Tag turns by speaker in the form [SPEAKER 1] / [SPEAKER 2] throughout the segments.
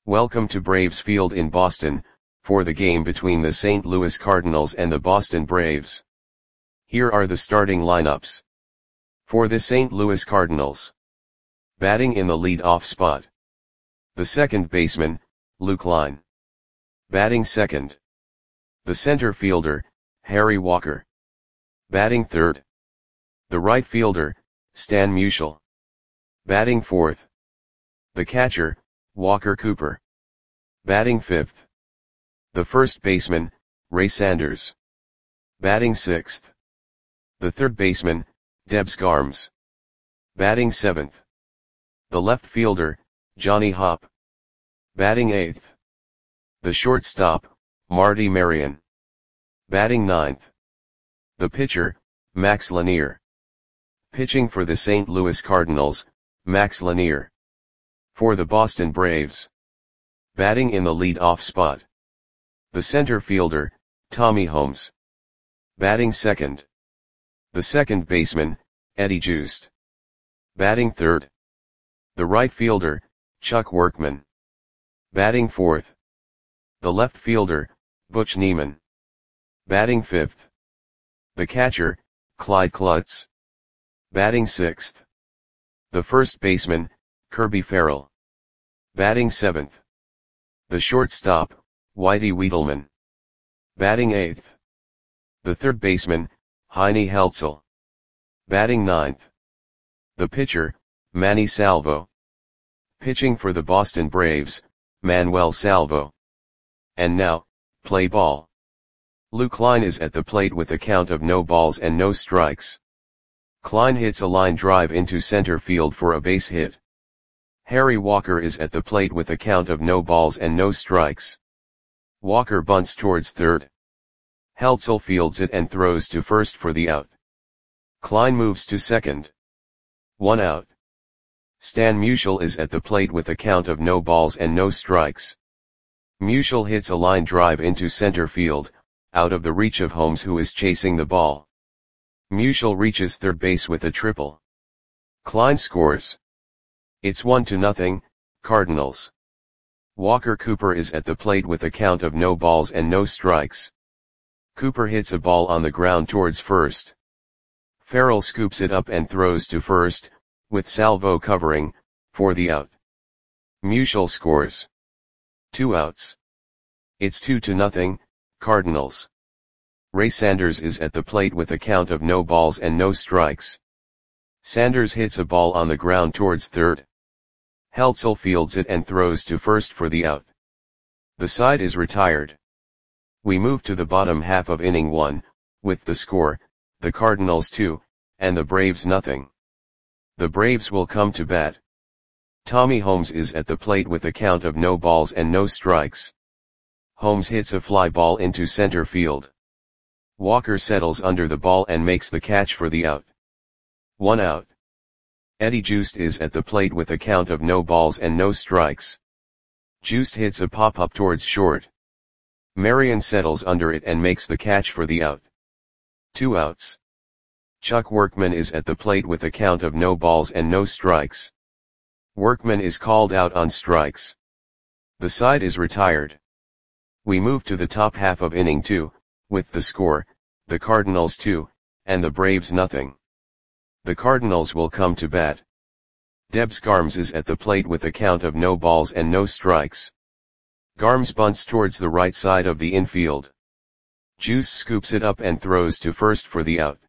[SPEAKER 1] Welcome to Braves Field in Boston, for the game between the St. Louis Cardinals and the Boston Braves. Here are the starting lineups. For the St. Louis Cardinals. Batting in the lead-off spot. The second baseman, Luke Line. Batting second. The center fielder, Harry Walker. Batting third. The right fielder, Stan Musial. Batting fourth. The catcher, Walker Cooper. Batting fifth. The first baseman, Ray Sanders. Batting sixth. The third baseman, Debs Garms. Batting seventh. The left fielder, Johnny Hopp. Batting eighth. The shortstop, Marty Marion. Batting ninth. The pitcher, Max Lanier. Pitching for the St. Louis Cardinals, Max Lanier. For the Boston Braves. Batting in the lead-off spot. The center fielder, Tommy Holmes. Batting second. The second baseman, Eddie Joost. Batting third. The right fielder, Chuck Workman. Batting fourth. The left fielder, Butch Neiman. Batting fifth. The catcher, Clyde Klutz. Batting sixth. The first baseman, Kirby Farrell. Batting seventh. The shortstop, Whitey Wiedelman. Batting eighth. The third baseman, Heine Heltzel. Batting ninth. The pitcher, Manny Salvo. Pitching for the Boston Braves, Manuel Salvo. And now, play ball. Luke Line is at the plate with a count of no balls and no strikes. Klein hits a line drive into center field for a base hit. Harry Walker is at the plate with a count of no balls and no strikes. Walker bunts towards third. Heltzel fields it and throws to first for the out. Klein moves to second. 1 out. Stan Musial is at the plate with a count of no balls and no strikes. Musial hits a line drive into center field, out of the reach of Holmes, who is chasing the ball. Musial reaches third base with a triple. Klein scores. It's 1-0, Cardinals. Walker Cooper is at the plate with a count of no balls and no strikes. Cooper hits a ball on the ground towards first. Farrell scoops it up and throws to first, with Salvo covering, for the out. Musial scores. 2 outs. It's 2-0, Cardinals. Ray Sanders is at the plate with a count of no balls and no strikes. Sanders hits a ball on the ground towards third. Heltzel fields it and throws to first for the out. The side is retired. We move to the bottom half of inning 1, with the score, the Cardinals 2, and the Braves nothing. The Braves will come to bat. Tommy Holmes is at the plate with a count of no balls and no strikes. Holmes hits a fly ball into center field. Walker settles under the ball and makes the catch for the out. 1 out. Eddie Joost is at the plate with a count of no balls and no strikes. Joost hits a pop-up towards short. Marion settles under it and makes the catch for the out. 2 outs. Chuck Workman is at the plate with a count of no balls and no strikes. Workman is called out on strikes. The side is retired. We move to the top half of inning 2, with the score, the Cardinals 2, and the Braves nothing. The Cardinals will come to bat. Debs Garms is at the plate with a count of no balls and no strikes. Garms bunts towards the right side of the infield. Juice scoops it up and throws to first for the out.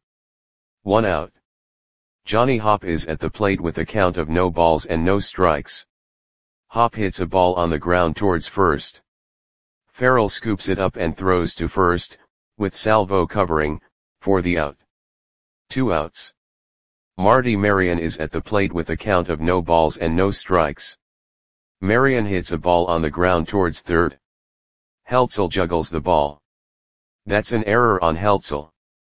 [SPEAKER 1] 1 out. Johnny Hopp is at the plate with a count of no balls and no strikes. Hopp hits a ball on the ground towards first. Farrell scoops it up and throws to first, with Salvo covering, for the out. 2 outs. Marty Marion is at the plate with a count of no balls and no strikes. Marion hits a ball on the ground towards third. Heltzel juggles the ball. That's an error on Heltzel.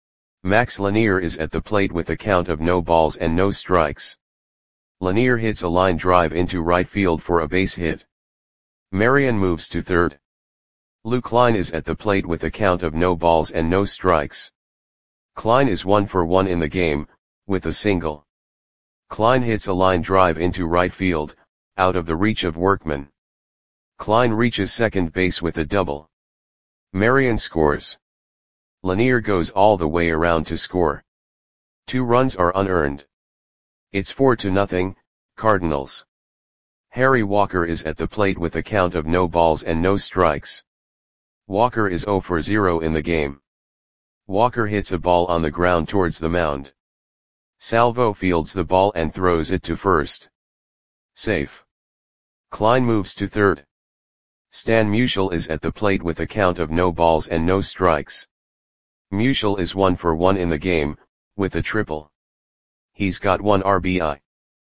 [SPEAKER 1] Max Lanier is at the plate with a count of no balls and no strikes. Lanier hits a line drive into right field for a base hit. Marion moves to third. Luke Line is at the plate with a count of no balls and no strikes. Klein is 1 for 1 in the game, with a single. Klein hits a line drive into right field, out of the reach of Workman. Klein reaches second base with a double. Marion scores. Lanier goes all the way around to score. 2 runs are unearned. It's 4-0, Cardinals. Harry Walker is at the plate with a count of no balls and no strikes. Walker is 0 for 0 in the game. Walker hits a ball on the ground towards the mound. Salvo fields the ball and throws it to first. Safe. Klein moves to third. Stan Musial is at the plate with a count of no balls and no strikes. Musial is 1 for 1 in the game, with a triple. He's got 1 RBI.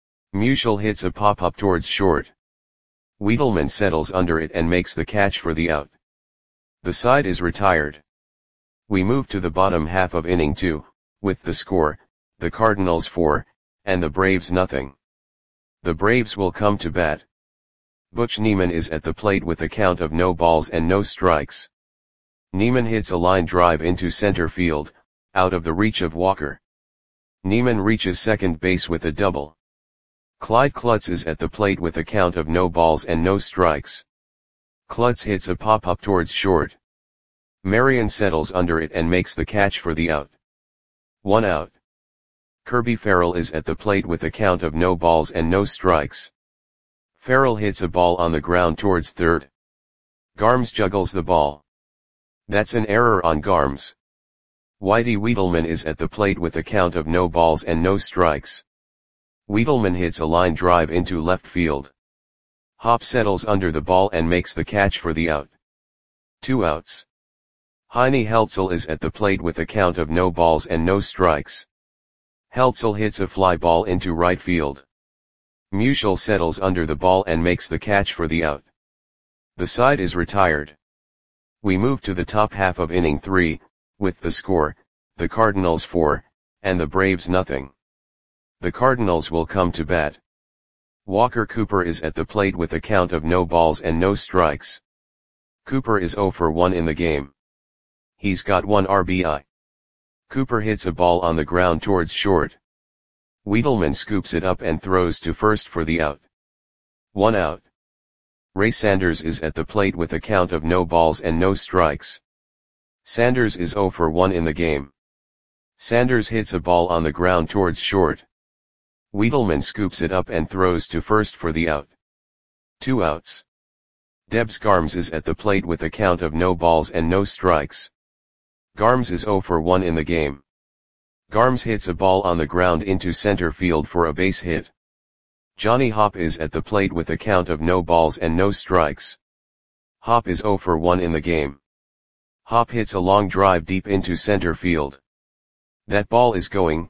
[SPEAKER 1] Musial hits a pop-up towards short. Wiedelman settles under it and makes the catch for the out. The side is retired. We move to the bottom half of inning 2, with the score, the Cardinals 4, and the Braves nothing. The Braves will come to bat. Butch Niemann is at the plate with a count of no balls and no strikes. Niemann hits a line drive into center field, out of the reach of Walker. Niemann reaches second base with a double. Clyde Klutz is at the plate with a count of no balls and no strikes. Klutz hits a pop-up towards short. Marion settles under it and makes the catch for the out. 1 out. Kirby Farrell is at the plate with a count of no balls and no strikes. Farrell hits a ball on the ground towards third. Garms juggles the ball. That's an error on Garms. Whitey Wiedelman is at the plate with a count of no balls and no strikes. Wiedelman hits a line drive into left field. Hop settles under the ball and makes the catch for the out. 2 outs. Heine Heltzel is at the plate with a count of no balls and no strikes. Heltzel hits a fly ball into right field. Musial settles under the ball and makes the catch for the out. The side is retired. We move to the top half of inning 3, with the score, the Cardinals 4, and the Braves nothing. The Cardinals will come to bat. Walker Cooper is at the plate with a count of no balls and no strikes. Cooper is 0 for 1 in the game. He's got 1 RBI. Cooper hits a ball on the ground towards short. Wiedelman scoops it up and throws to first for the out. 1 out. Ray Sanders is at the plate with a count of no balls and no strikes. Sanders is 0 for 1 in the game. Sanders hits a ball on the ground towards short. Wiedelman scoops it up and throws to first for the out. 2 outs. Debs Garms is at the plate with a count of no balls and no strikes. Garms is 0 for 1 in the game. Garms hits a ball on the ground into center field for a base hit. Johnny Hop is at the plate with a count of no balls and no strikes. Hop is 0 for 1 in the game. Hop hits a long drive deep into center field. That ball is gone.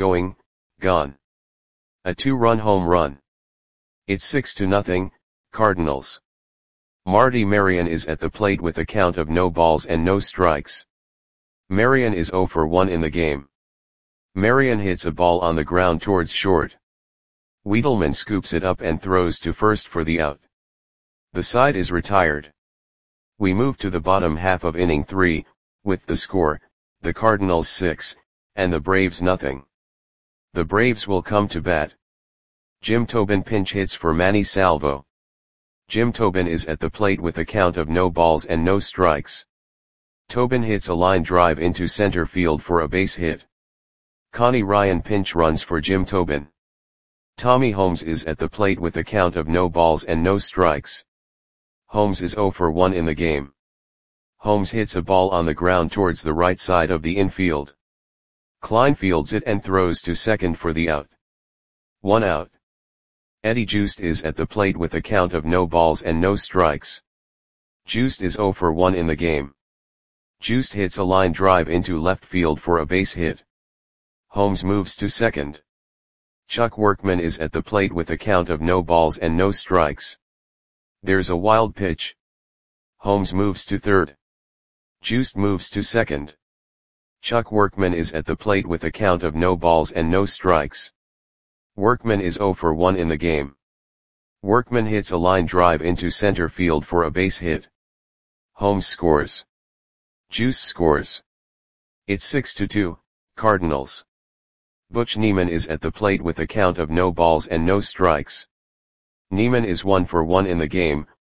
[SPEAKER 1] A 2-run home run. It's 6-0, Cardinals. Marty Marion is at the plate with a count of no balls and no strikes. Marion is 0 for 1 in the game. Marion hits a ball on the ground towards short. Wiedelman scoops it up and throws to first for the out. The side is retired. We move to the bottom half of inning 3, with the score, the Cardinals 6, and the Braves nothing. The Braves will come to bat. Jim Tobin pinch hits for Manny Salvo. Jim Tobin is at the plate with a count of no balls and no strikes. Tobin hits a line drive into center field for a base hit. Connie Ryan pinch runs for Jim Tobin. Tommy Holmes is at the plate with a count of no balls and no strikes. Holmes is 0 for 1 in the game. Holmes hits a ball on the ground towards the right side of the infield. Klein fields it and throws to second for the out. 1 out. Eddie Joost is at the plate with a count of no balls and no strikes. Joost is 0 for 1 in the game. Joost hits a line drive into left field for a base hit. Holmes moves to second. Chuck Workman is at the plate with a count of no balls and no strikes. There's a wild pitch. Holmes moves to third. Joost moves to second. Chuck Workman is at the plate with a count of no balls and no strikes. Workman is 0 for 1 in the game. Workman hits a line drive into center field for a base hit. Holmes scores. Joost scores. It's 6-2, Cardinals. Butch Niemann is at the plate with a count of no balls and no strikes. Niemann is 1 for 1 in the game,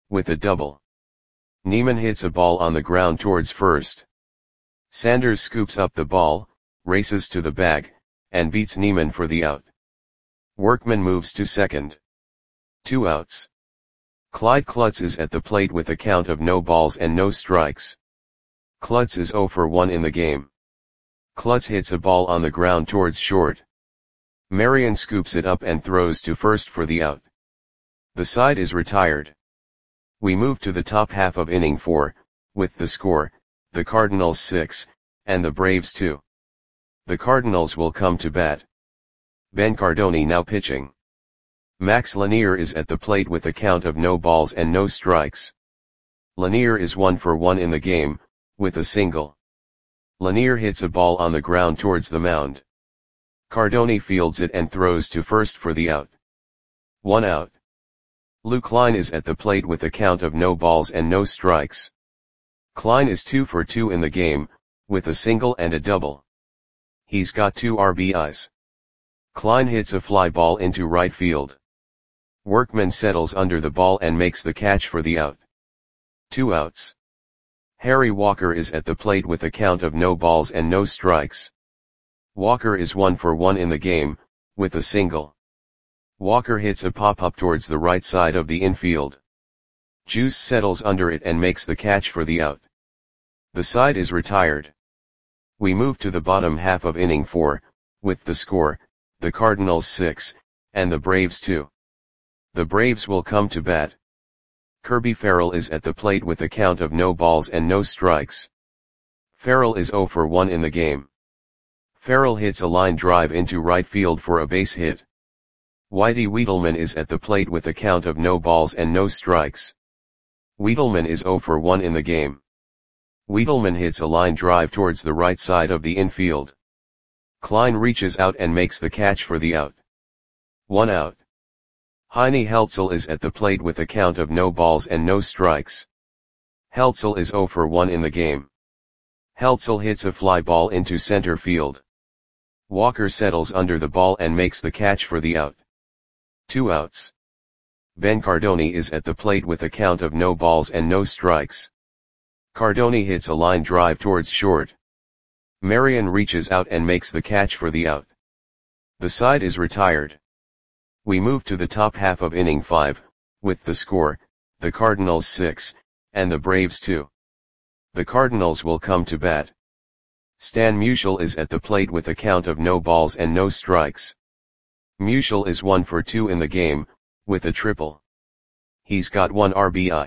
[SPEAKER 1] with a double. Neiman hits a ball on the ground towards first. Sanders scoops up the ball, races to the bag, and beats Neiman for the out. Workman moves to second. 2 outs. Clyde Klutz is at the plate with a count of no balls and no strikes. Klutz is 0 for 1 in the game. Klutz hits a ball on the ground towards short. Marion scoops it up and throws to first for the out. The side is retired. We move to the top half of inning 4, with the score, the Cardinals 6, and the Braves 2. The Cardinals will come to bat. Ben Cardoni now pitching. Max Lanier is at the plate with a count of no balls and no strikes. Lanier is 1 for 1 in the game, with a single. Lanier hits a ball on the ground towards the mound. Cardoni fields it and throws to first for the out. 1 out. Lou Klein is at the plate with a count of no balls and no strikes. Klein is 2 for 2 in the game, with a single and a double. He's got 2 RBIs. Klein hits a fly ball into right field. Workman settles under the ball and makes the catch for the out. 2 outs. Harry Walker is at the plate with a count of no balls and no strikes. Walker is 1 for 1 in the game, with a single. Walker hits a pop-up towards the right side of the infield. Juice settles under it and makes the catch for the out. The side is retired. We move to the bottom half of inning 4, with the score, the Cardinals 6, and the Braves 2. The Braves will come to bat. Kirby Farrell is at the plate with a count of no balls and no strikes. Farrell is 0 for 1 in the game. Farrell hits a line drive into right field for a base hit. Whitey Wiedelman is at the plate with a count of no balls and no strikes. Wiedelman is 0 for 1 in the game. Wiedelman hits a line drive towards the right side of the infield. Klein reaches out and makes the catch for the out. 1 out. Heine Heltzel is at the plate with a count of no balls and no strikes. Heltzel is 0 for 1 in the game. Heltzel hits a fly ball into center field. Walker settles under the ball and makes the catch for the out. 2 outs. Ben Cardoni is at the plate with a count of no balls and no strikes. Cardoni hits a line drive towards short. Marion reaches out and makes the catch for the out. The side is retired. We move to the top half of inning 5, with the score, the Cardinals 6, and the Braves 2. The Cardinals will come to bat. Stan Musial is at the plate with a count of no balls and no strikes. Musial is 1 for 2 in the game, with a triple. He's got 1 RBI.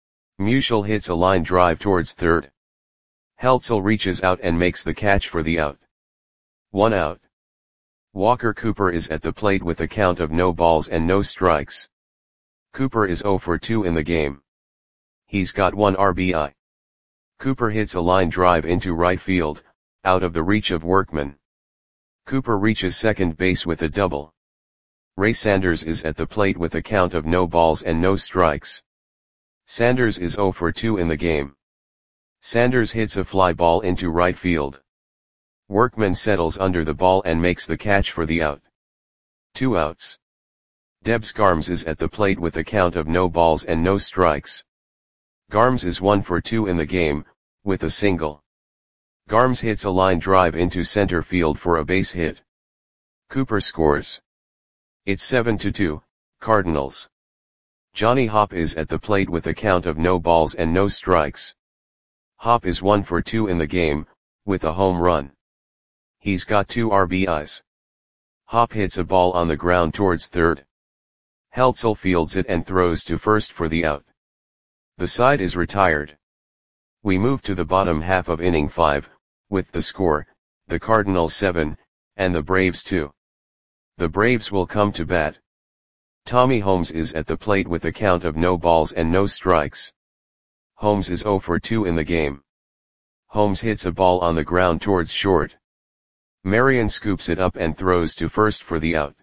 [SPEAKER 1] Musial hits a line drive towards third. Heltzel reaches out and makes the catch for the out. 1 out. Walker Cooper is at the plate with a count of no balls and no strikes. Cooper is 0 for 2 in the game. He's got 1 RBI. Cooper hits a line drive into right field, out of the reach of Workman. Cooper reaches second base with a double. Ray Sanders is at the plate with a count of no balls and no strikes. Sanders is 0 for 2 in the game. Sanders hits a fly ball into right field. Workman settles under the ball and makes the catch for the out. 2 outs. Debs Garms is at the plate with a count of no balls and no strikes. Garms is 1 for 2 in the game, with a single. Garms hits a line drive into center field for a base hit. Cooper scores. It's 7-2, Cardinals. Johnny Hopp is at the plate with a count of no balls and no strikes. Hopp is 1 for 2 in the game, with a home run. He's got 2 RBIs. Hopp hits a ball on the ground towards third. Heltzel fields it and throws to first for the out. The side is retired. We move to the bottom half of inning 5, with the score, the Cardinals 7, and the Braves 2. The Braves will come to bat. Tommy Holmes is at the plate with a count of no balls and no strikes. Holmes is 0 for 2 in the game. Holmes hits a ball on the ground towards short. Marion scoops it up and throws to first for the out.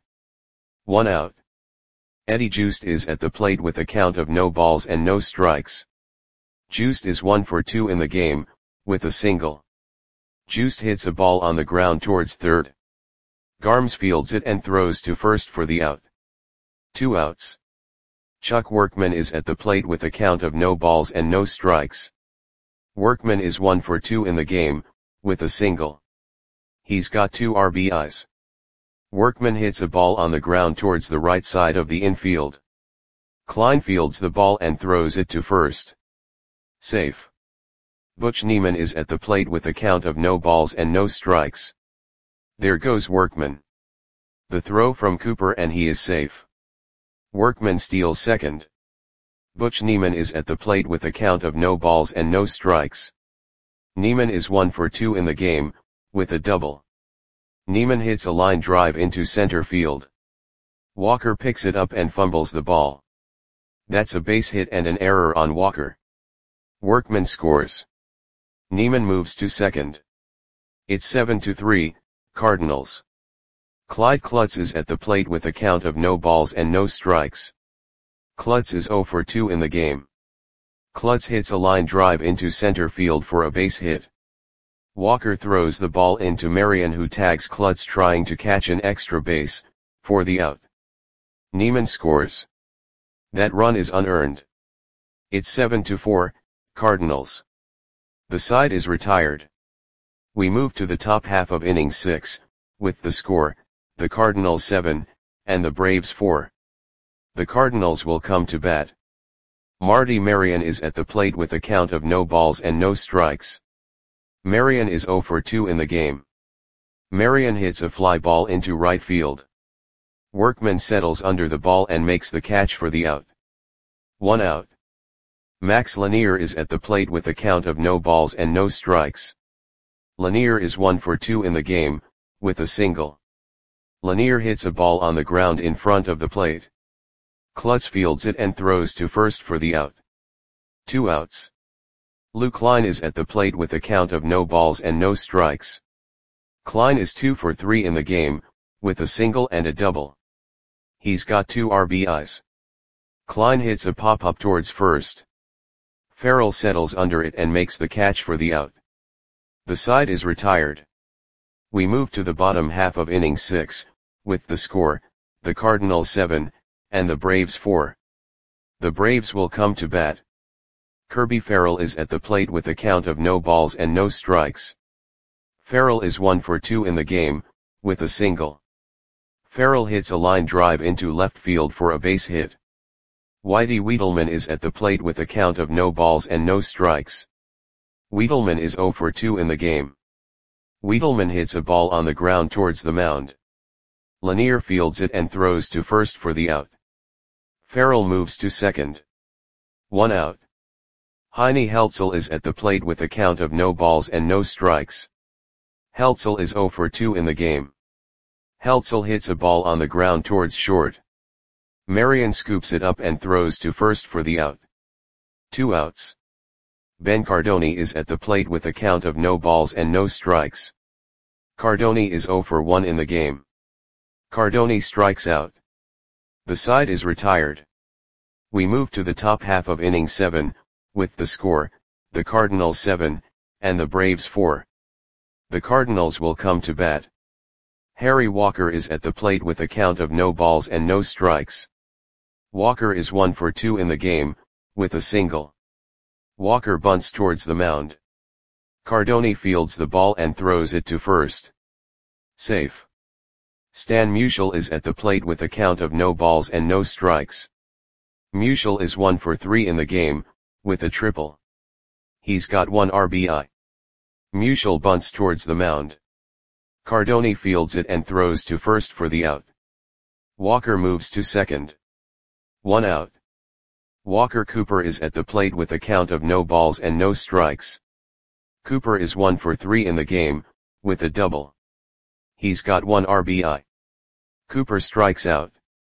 [SPEAKER 1] 1 out. Eddie Joost is at the plate with a count of no balls and no strikes. Joost is 1 for 2 in the game, with a single. Joost hits a ball on the ground towards third. Garms fields it and throws to first for the out. 2 outs. Chuck Workman is at the plate with a count of no balls and no strikes. Workman is 1 for 2 in the game, with a single. He's got 2 RBIs. Workman hits a ball on the ground towards the right side of the infield. Klein fields the ball and throws it to first. Safe. Butch Niemann is at the plate with a count of no balls and no strikes. There goes Workman. The throw from Cooper and he is safe. Workman steals second. Butch Niemann is at the plate with a count of no balls and no strikes. Niemann is 1 for 2 in the game, with a double. Niemann hits a line drive into center field. Walker picks it up and fumbles the ball. That's a base hit and an error on Walker. Workman scores. Niemann moves to second. It's 7-3, Cardinals. Clyde Klutz is at the plate with a count of no balls and no strikes. Klutz is 0 for 2 in the game. Klutz hits a line drive into center field for a base hit. Walker throws the ball into Marion, who tags Klutz trying to catch an extra base, for the out. Niemann scores. That run is unearned. It's 7-4, Cardinals. The side is retired. We move to the top half of inning 6, with the score, the Cardinals 7, and the Braves 4. The Cardinals will come to bat. Marty Marion is at the plate with a count of no balls and no strikes. Marion is 0 for 2 in the game. Marion hits a fly ball into right field. Workman settles under the ball and makes the catch for the out. 1 out. Max Lanier is at the plate with a count of no balls and no strikes. Lanier is 1 for 2 in the game, with a single. Lanier hits a ball on the ground in front of the plate. Klutz fields it and throws to first for the out. 2 outs. Lou Klein is at the plate with a count of no balls and no strikes. Klein is 2 for 3 in the game, with a single and a double. He's got 2 RBIs. Klein hits a pop-up towards first. Farrell settles under it and makes the catch for the out. The side is retired. We move to the bottom half of inning 6, with the score, the Cardinals 7, and the Braves 4. The Braves will come to bat. Kirby Farrell is at the plate with a count of no balls and no strikes. Farrell is 1 for 2 in the game, with a single. Farrell hits a line drive into left field for a base hit. Whitey Wiedelman is at the plate with a count of no balls and no strikes. Wiedelman is 0 for 2 in the game. Wiedelman hits a ball on the ground towards the mound. Lanier fields it and throws to first for the out. Farrell moves to second. 1 out. Heine Heltzel is at the plate with a count of no balls and no strikes. Heltzel is 0 for 2 in the game. Heltzel hits a ball on the ground towards short. Marion scoops it up and throws to first for the out. 2 outs. Ben Cardoni is at the plate with a count of no balls and no strikes. Cardoni is 0 for 1 in the game. Cardoni strikes out. The side is retired. We move to the top half of inning 7, with the score, the Cardinals 7, and the Braves 4. The Cardinals will come to bat. Harry Walker is at the plate with a count of no balls and no strikes. Walker is 1 for 2 in the game, with a single. Walker bunts towards the mound. Cardoni fields the ball and throws it to first. Safe. Stan Musial is at the plate with a count of no balls and no strikes. Musial is 1 for 3 in the game, with a triple. He's got 1 RBI. Musial bunts towards the mound. Cardoni fields it and throws to first for the out. Walker moves to second. 1 out. Walker Cooper is at the plate with a count of no balls and no strikes. Cooper is 1 for 3 in the game, with a double. He's got 1 RBI. Cooper strikes out.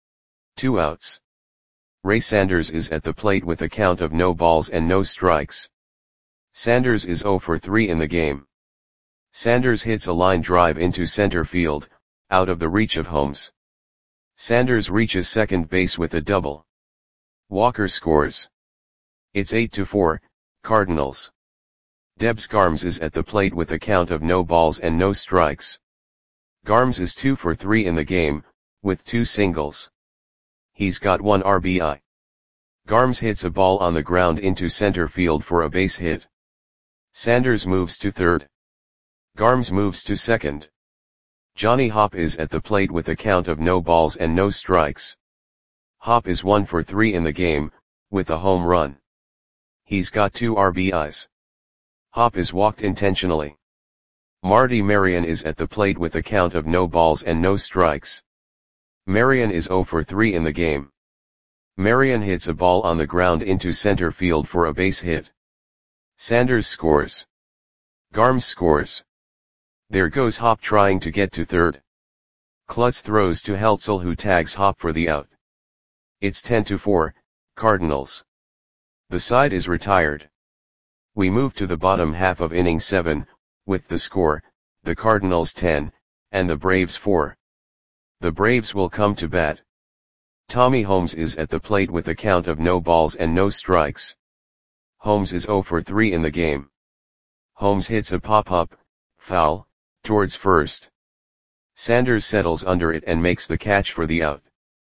[SPEAKER 1] 2 outs. Ray Sanders is at the plate with a count of no balls and no strikes. Sanders is 0 for 3 in the game. Sanders hits a line drive into center field, out of the reach of Holmes. Sanders reaches second base with a double. Walker scores. It's 8-4, Cardinals. Debs Garms is at the plate with a count of no balls and no strikes. Garms is 2 for 3 in the game, with 2 singles. He's got 1 RBI. Garms hits a ball on the ground into center field for a base hit. Sanders moves to third. Garms moves to second. Johnny Hopp is at the plate with a count of no balls and no strikes. Hopp is 1 for 3 in the game, with a home run. He's got 2 RBIs. Hopp is walked intentionally. Marty Marion is at the plate with a count of no balls and no strikes. Marion is 0 for 3 in the game. Marion hits a ball on the ground into center field for a base hit. Sanders scores. Garms scores. There goes Hopp trying to get to third. Klutz throws to Heltzel, who tags Hopp for the out. It's 10-4, Cardinals. The side is retired. We move to the bottom half of inning 7, with the score, the Cardinals 10, and the Braves 4. The Braves will come to bat. Tommy Holmes is at the plate with a count of no balls and no strikes. Holmes is 0 for 3 in the game. Holmes hits a pop-up, foul, towards first. Sanders settles under it and makes the catch for the out.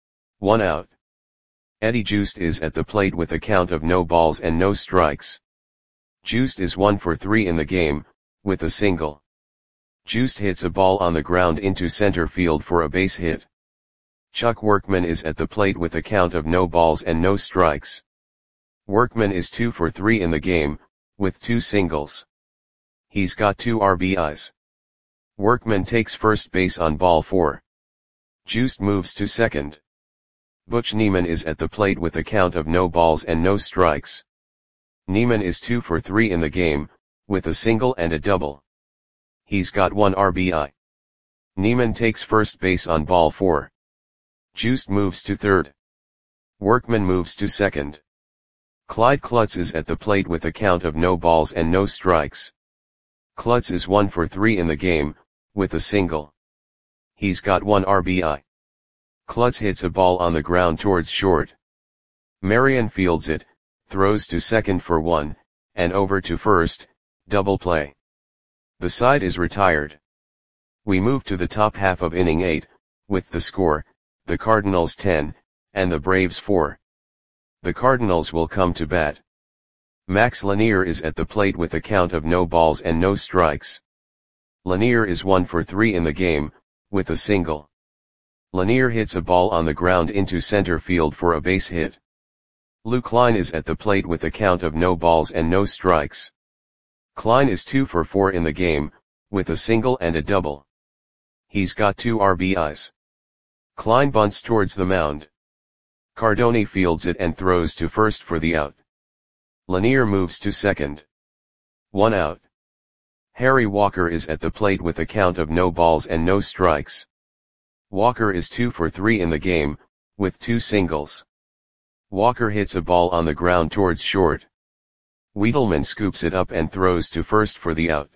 [SPEAKER 1] 1 out. Eddie Joost is at the plate with a count of no balls and no strikes. Joost is 1 for 3 in the game, with a single. Joost hits a ball on the ground into center field for a base hit. Chuck Workman is at the plate with a count of no balls and no strikes. Workman is 2 for 3 in the game, with 2 singles. He's got 2 RBIs. Workman takes first base on ball 4. Joost moves to second. Butch Neiman is at the plate with a count of no balls and no strikes. Neiman is 2 for 3 in the game, with a single and a double. He's got 1 RBI. Neiman takes first base on ball 4. Joost moves to third. Workman moves to second. Clyde Klutz is at the plate with a count of no balls and no strikes. Klutz is 1 for 3 in the game, with a single. He's got 1 RBI. Klutz hits a ball on the ground towards short. Marion fields it, throws to second for 1, and over to first, double play. The side is retired. We move to the top half of inning 8, with the score, the Cardinals 10, and the Braves 4. The Cardinals will come to bat. Max Lanier is at the plate with a count of no balls and no strikes. Lanier is 1 for 3 in the game, with a single. Lanier hits a ball on the ground into center field for a base hit. Lou Klein is at the plate with a count of no balls and no strikes. Klein is 2 for 4 in the game, with a single and a double. He's got 2 RBIs. Klein bunts towards the mound. Cardoni fields it and throws to first for the out. Lanier moves to second. 1 out. Harry Walker is at the plate with a count of no balls and no strikes. Walker is 2 for 3 in the game, with 2 singles. Walker hits a ball on the ground towards short. Wiedelman scoops it up and throws to first for the out.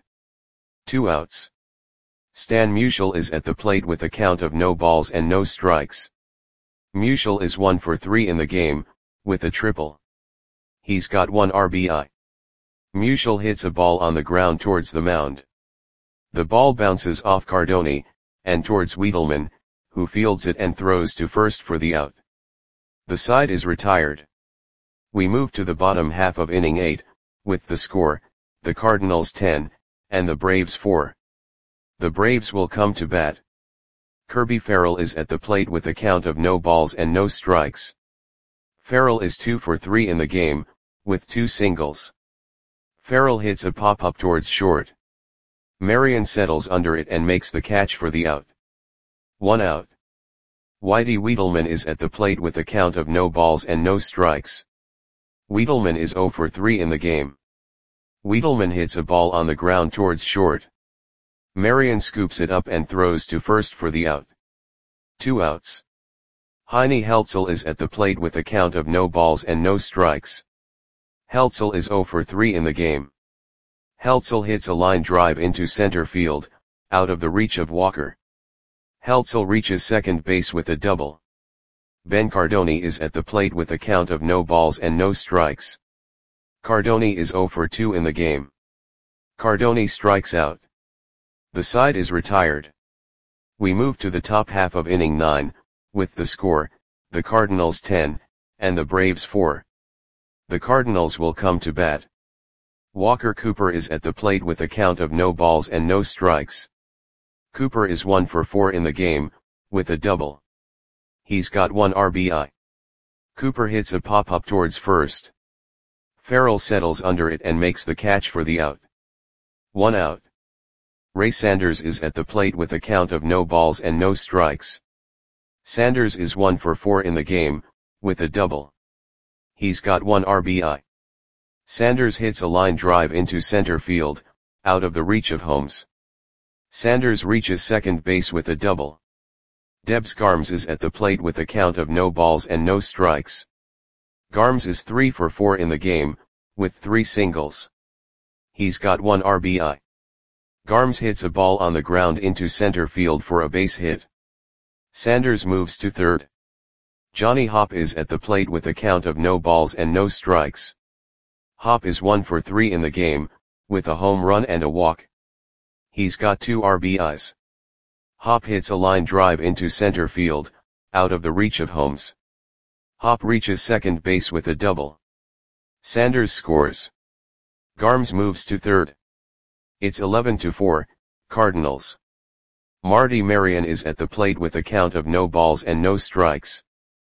[SPEAKER 1] 2 outs. Stan Musial is at the plate with a count of no balls and no strikes. Musial is 1 for 3 in the game, with a triple. He's got 1 RBI. Musial hits a ball on the ground towards the mound. The ball bounces off Cardoni, and towards Wiedelman, who fields it and throws to first for the out. The side is retired. We move to the bottom half of inning 8, with the score, the Cardinals 10, and the Braves 4. The Braves will come to bat. Kirby Farrell is at the plate with a count of no balls and no strikes. Farrell is 2 for 3 in the game, with 2 singles. Farrell hits a pop-up towards short. Marion settles under it and makes the catch for the out. 1 out. Whitey Wiedelman is at the plate with a count of no balls and no strikes. Wiedelman is 0 for 3 in the game. Wiedelman hits a ball on the ground towards short. Marion scoops it up and throws to first for the out. 2 outs. Heine Heltzel is at the plate with a count of no balls and no strikes. Heltzel is 0 for 3 in the game. Heltzel hits a line drive into center field, out of the reach of Walker. Heltzel reaches second base with a double. Ben Cardoni is at the plate with a count of no balls and no strikes. Cardoni is 0 for 2 in the game. Cardoni strikes out. The side is retired. We move to the top half of inning 9, with the score, the Cardinals 10, and the Braves 4. The Cardinals will come to bat. Walker Cooper is at the plate with a count of no balls and no strikes. Cooper is 1 for 4 in the game, with a double. He's got 1 RBI. Cooper hits a pop-up towards first. Farrell settles under it and makes the catch for the out. 1 out. Ray Sanders is at the plate with a count of no balls and no strikes. Sanders is 1 for 4 in the game, with a double. He's got 1 RBI. Sanders hits a line drive into center field, out of the reach of Holmes. Sanders reaches second base with a double. Debs Garms is at the plate with a count of no balls and no strikes. Garms is 3 for 4 in the game, with 3 singles. He's got 1 RBI. Garms hits a ball on the ground into center field for a base hit. Sanders moves to third. Johnny Hopp is at the plate with a count of no balls and no strikes. Hopp is 1 for 3 in the game, with a home run and a walk. He's got 2 RBIs. Hopp hits a line drive into center field, out of the reach of Holmes. Hopp reaches second base with a double. Sanders scores. Garms moves to third. It's 11-4, Cardinals. Marty Marion is at the plate with a count of no balls and no strikes.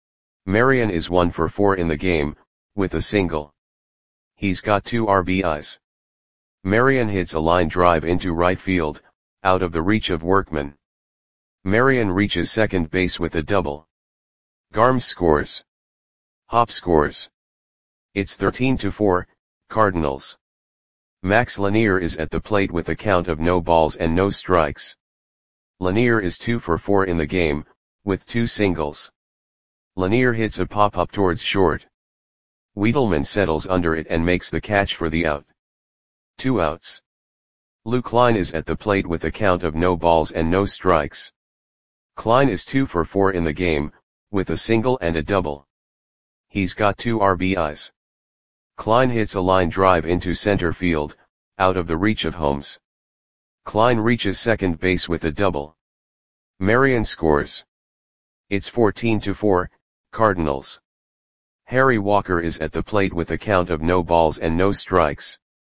[SPEAKER 1] Marion is 1 for 4 in the game, with a single. He's got 2 RBIs. Marion hits a line drive into right field, out of the reach of Workman. Marion reaches second base with a double. Garms scores. Hopp scores. It's 13-4, Cardinals. Max Lanier is at the plate with a count of no balls and no strikes. Lanier is 2 for 4 in the game, with 2 singles. Lanier hits a pop-up towards short. Wiedelman settles under it and makes the catch for the out. 2 outs. Lou Klein is at the plate with a count of no balls and no strikes. Klein is 2 for 4 in the game, with a single and a double. He's got 2 RBIs. Klein hits a line drive into center field, out of the reach of Holmes. Klein reaches second base with a double. Marion scores. It's 14-4, Cardinals. Harry Walker is at the plate with a count of no balls and no strikes.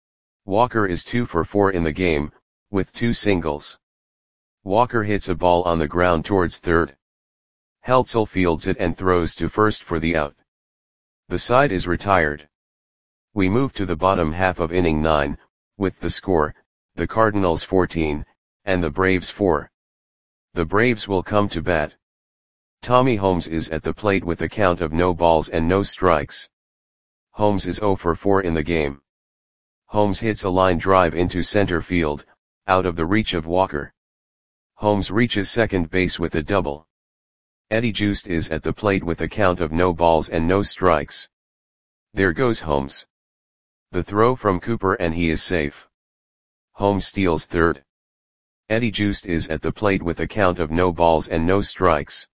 [SPEAKER 1] Walker is 2 for 4 in the game, with 2 singles. Walker hits a ball on the ground towards third. Heltzel fields it and throws to first for the out. The side is retired. We move to the bottom half of inning 9, with the score, the Cardinals 14, and the Braves 4. The Braves will come to bat. Tommy Holmes is at the plate with a count of no balls and no strikes. Holmes is 0 for 4 in the game. Holmes hits a line drive into center field, out of the reach of Walker. Holmes reaches second base with a double. Eddie Joost is at the plate with a count of no balls and no strikes. There goes Holmes. The throw from Cooper and he is safe. Holmes steals third. Eddie Joost is at the plate with a count of no balls and no strikes.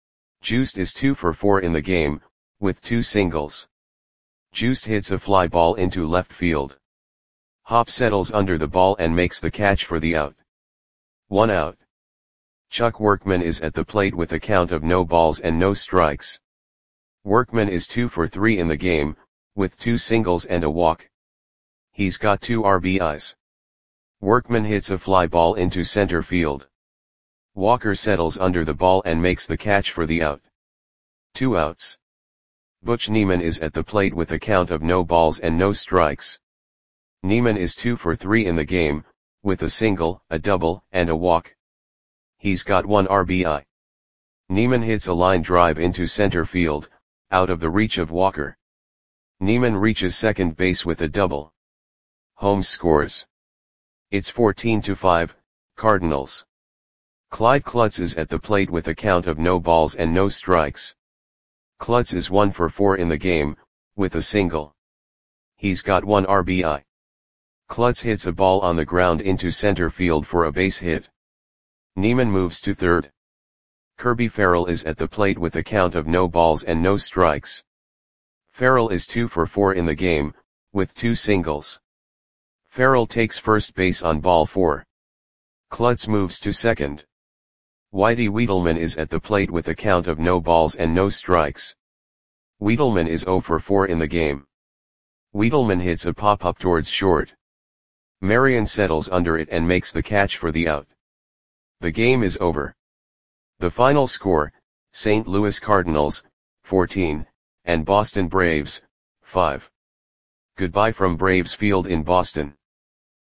[SPEAKER 1] Joost is 2 for 4 in the game, with 2 singles. Joost hits a fly ball into left field. Hopp settles under the ball and makes the catch for the out. 1 out. Chuck Workman is at the plate with a count of no balls and no strikes. Workman is 2 for 3 in the game, with 2 singles and a walk. He's got 2 RBIs. Workman hits a fly ball into center field. Walker settles under the ball and makes the catch for the out. 2 outs. Butch Neiman is at the plate with a count of no balls and no strikes. Neiman is 2 for 3 in the game, with a single, a double, and a walk. He's got 1 RBI. Neiman hits a line drive into center field, out of the reach of Walker. Neiman reaches second base with a double. Holmes scores. It's 14-5, Cardinals. Clyde Klutz is at the plate with a count of no balls and no strikes. Klutz is 1 for 4 in the game, with a single. He's got 1 RBI. Klutz hits a ball on the ground into center field for a base hit. Neiman moves to third. Kirby Farrell is at the plate with a count of no balls and no strikes. Farrell is 2 for 4 in the game, with 2 singles. Farrell takes first base on ball 4. Klutz moves to second. Whitey Wiedelman is at the plate with a count of no balls and no strikes. Wiedelman is 0 for 4 in the game. Wiedelman hits a pop-up towards short. Marion settles under it and makes the catch for the out. The game is over. The final score, St. Louis Cardinals, 14, and Boston Braves, 5. Goodbye from Braves Field in Boston.